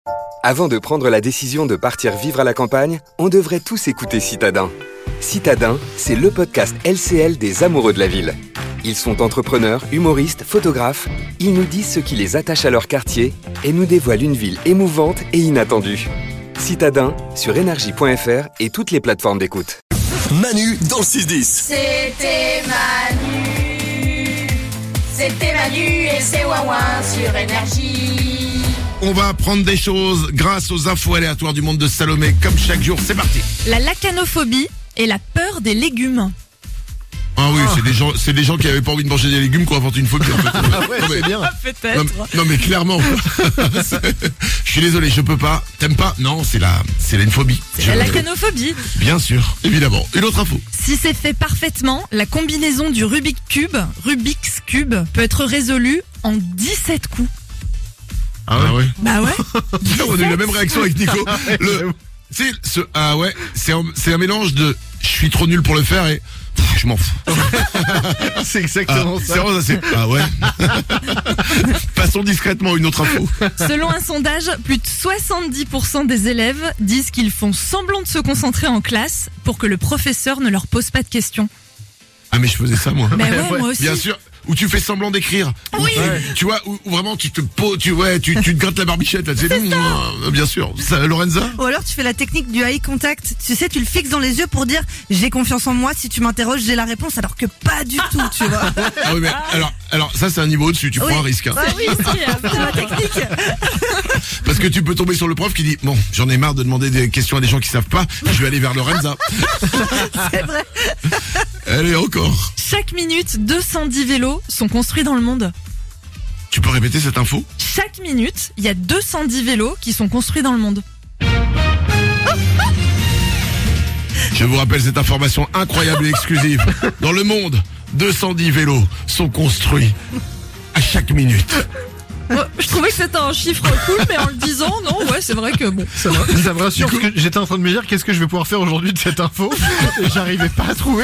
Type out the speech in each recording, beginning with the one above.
Avant de prendre la décision de partir vivre à la campagne, on devrait tous écouter Citadin. Citadin, c'est le podcast LCL des amoureux de la ville. Ils sont entrepreneurs, humoristes, photographes. Ils nous disent ce qui les attache à leur quartier et nous dévoilent une ville émouvante et inattendue. Citadin, sur énergie.fr et toutes les plateformes d'écoute. Manu dans le 6-10. C'était Manu et c'est Wawa sur Énergie. On va apprendre des choses grâce aux infos aléatoires du monde de Salomé. Comme chaque jour, c'est parti. La lacanophobie et la peur des légumes. Ah oui, c'est des gens qui avaient pas envie de manger des légumes qui ont inventé une phobie en fait. Ah ouais, c'est bien. Peut-être. Non mais clairement. Je suis désolé, je peux pas. T'aimes pas? Non, c'est une phobie. C'est la lacanophobie. Bien sûr, évidemment. Une autre info. Si c'est fait parfaitement, la combinaison du Rubik's Cube peut être résolue en 17 coups. Ah ouais. Bah ouais. On a eu la même réaction avec Nico. C'est un mélange de je suis trop nul pour le faire et je m'en fous. C'est exactement ça. C'est vraiment ça, ah ouais. Passons discrètement à une autre info. Selon un sondage, plus de 70% des élèves disent qu'ils font semblant de se concentrer en classe pour que le professeur ne leur pose pas de questions. Ah mais je faisais ça moi. Mais ouais, moi aussi. Bien sûr. Où tu fais semblant d'écrire. Oui. Tu vois, où vraiment tu te te grattes la barbichette là. Bien sûr. Ça, Lorenza? Ou alors tu fais la technique du eye contact. Tu sais, tu le fixes dans les yeux pour dire j'ai confiance en moi. Si tu m'interroges, j'ai la réponse. Alors que pas du tout, tu vois. Ah oui, mais alors ça c'est un niveau au-dessus. Tu prends un risque. Hein. Ah oui, c'est ma technique. Parce que tu peux tomber sur le prof qui dit bon, j'en ai marre de demander des questions à des gens qui savent pas. Je vais aller vers Lorenza. C'est vrai. Allez encore. Chaque minute, 210 vélos sont construits dans le monde. Tu peux répéter cette info? Chaque minute, il y a 210 vélos qui sont construits dans le monde. Je vous rappelle cette information incroyable et exclusive. Dans le monde, 210 vélos sont construits à chaque minute. Je trouvais que c'était un chiffre cool, mais en le disant, non, ouais, c'est vrai que bon. Ça me rassure parce que j'étais en train de me dire qu'est-ce que je vais pouvoir faire aujourd'hui de cette info et j'arrivais pas à trouver.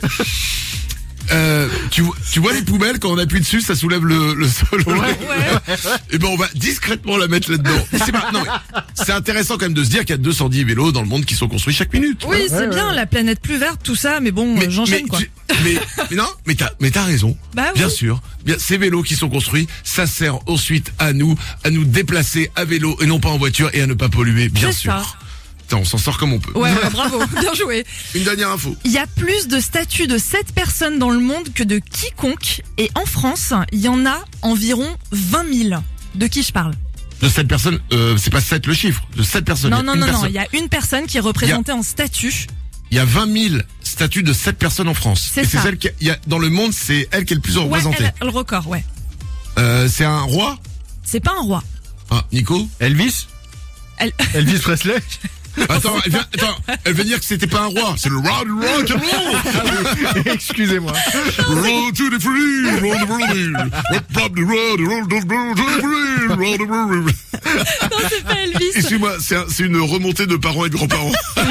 Tu vois les poubelles, quand on appuie dessus, ça soulève le sol. Ouais. Et ben on va discrètement la mettre là-dedans. C'est intéressant quand même de se dire qu'il y a 210 vélos dans le monde qui sont construits chaque minute. Oui, c'est bien, la planète plus verte, tout ça, mais bon, j'enchaîne quoi. Mais t'as raison. Bah oui. Bien sûr. Ces vélos qui sont construits, ça sert ensuite à nous déplacer à vélo et non pas en voiture et à ne pas polluer, bien sûr. Ça. Putain, on s'en sort comme on peut. Ouais, bravo, bien joué. Une dernière info. Il y a plus de statues de 7 personnes dans le monde que de quiconque. Et en France, il y en a environ 20 000. De qui je parle? De 7 personnes, c'est pas 7 le chiffre. De 7 personnes. Non, il y a une personne qui est représentée en statue. Il y a 20 000 statues de 7 personnes en France. C'est ça. Celle il y a, dans le monde, c'est elle qui est le plus représentée. Le record, ouais. C'est un roi? C'est pas un roi. Ah, Nico? Elvis Presley. Attends, elle veut dire que c'était pas un roi, c'est le roi du rock and roll. Excusez-moi. Roll to the free, roll the world, roll the road, roll the free, roll the world. Non, c'est pas Elvis. Excuse-moi, c'est une remontée de parents et de grands-parents.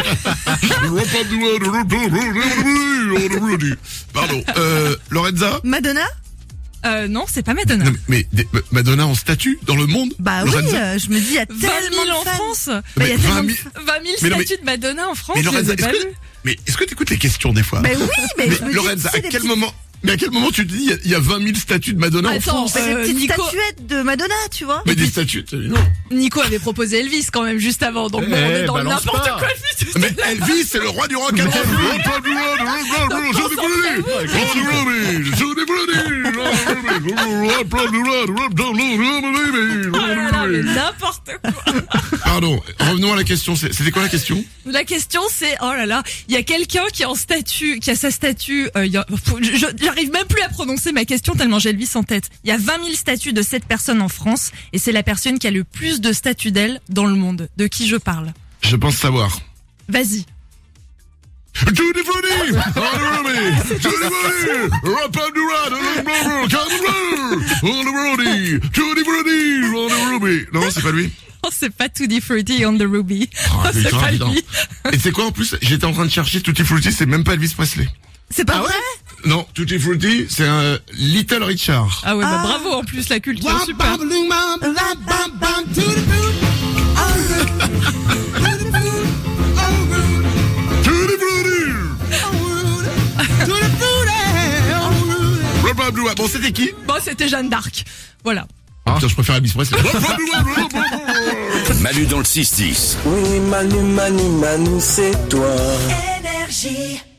Pardon, Lorenza? Madonna? Non, c'est pas Madonna. Non, mais Madonna en statue dans le monde? Bah Lorenza? oui, je me dis, il y a 20 tellement 000 en de fans. France. Bah, il y a tellement de 20 000 statues de Madonna en France, Mais je les Lorenza, ai pas vues. mais est-ce que t'écoutes les questions des fois? Mais oui, mais je me dis, Lorenza, c'est à des quel petits- moment tu te dis il y a 20 000 statues de Madonna en Attends, France? C'est des petites Nico- statuettes de Madonna, tu vois. Mais des statues, non. Nico avait proposé Elvis quand même juste avant, donc bon, on est dans balance n'importe pas. quoi. Mais Elvis, c'est le roi du rock and roll. N'importe quoi. Pardon, revenons à la question. C'était quoi la question? La question c'est, oh là là, il y a quelqu'un qui est en statue, qui a sa statue, j'arrive même plus à prononcer ma question tellement j'ai Elvis en tête. Il y a 20 000 statues de cette personne en France et c'est la personne qui a le plus de statues d'elle dans le monde. De qui je parle? Je pense savoir. Vas-y. Tutti frutti, non, c'est pas lui. Non, c'est pas Tutti Frutti on the Ruby. C'est pas lui. Et c'est quoi en plus? J'étais en train de chercher Tutti Frutti, c'est même pas Elvis Presley. C'est pas vrai? Non, Tutti Frutti, c'est un Little Richard. Ah ouais, bah bravo en plus la culture, super. Voilà, bon, c'était qui? Bon, c'était Jeanne d'Arc. Voilà. Ah, putain, je préfère Elvis Presley. Manu dans le 6-10. Oui, Manu, Manu, Manu, c'est toi. Énergie.